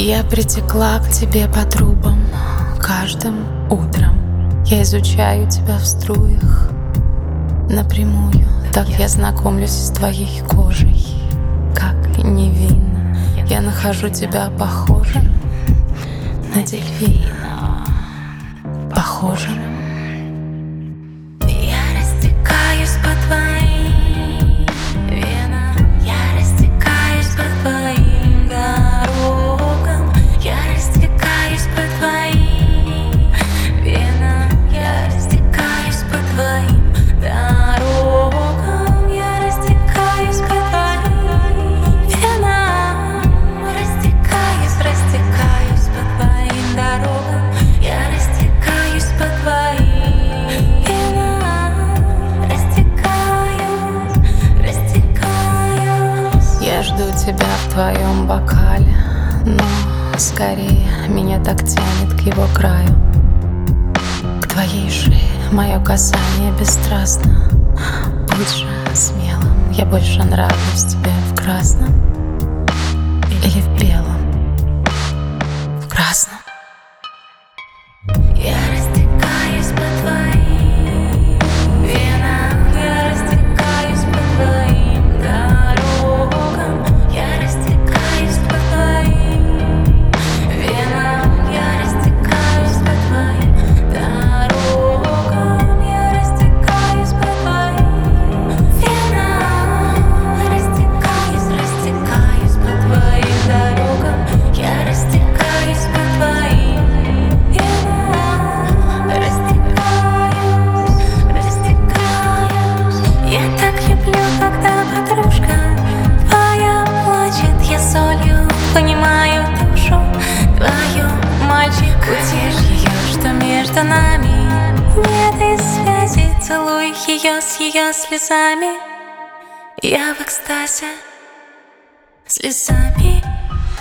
Я притекла к тебе по трубам каждым утром. Я изучаю тебя в струях напрямую. Так я знакомлюсь с твоей кожей, как невинно. Я нахожу тебя похожим на дельфина, похожим. Я растекаюсь по твоим венам, я растекаюсь по твоим дорогам, я растекаюсь по твоим венам, я растекаюсь по твоим дорогам, я растекаюсь по твоим венам, растекаюсь по твоим дорогам, я растекаюсь по твоим венам, растекаюсь. Я жду тебя в твоем бокале, но скорее меня так тянет к его краю, к твоей шее. Мое касание бесстрастно. Будь же смелым, я больше нравлюсь тебе в красном или в белом? В красном. Я растекаюсь по твоим венам, я растекаюсь по твоим дорогам, я растекаюсь по твоим венам, я растекаюсь по твоим дорогам, я растекаюсь по твоим венам, растекаюсь по твоим дорогам, я растекаюсь по твоим растекаюсь. Я так люблю, когда подружка твоя плачет. Я солью понимаю душу твою, мальчик. Утешь ее, что между нами нет и связи. Целуй ее с ее слезами. Я в экстазе слезами.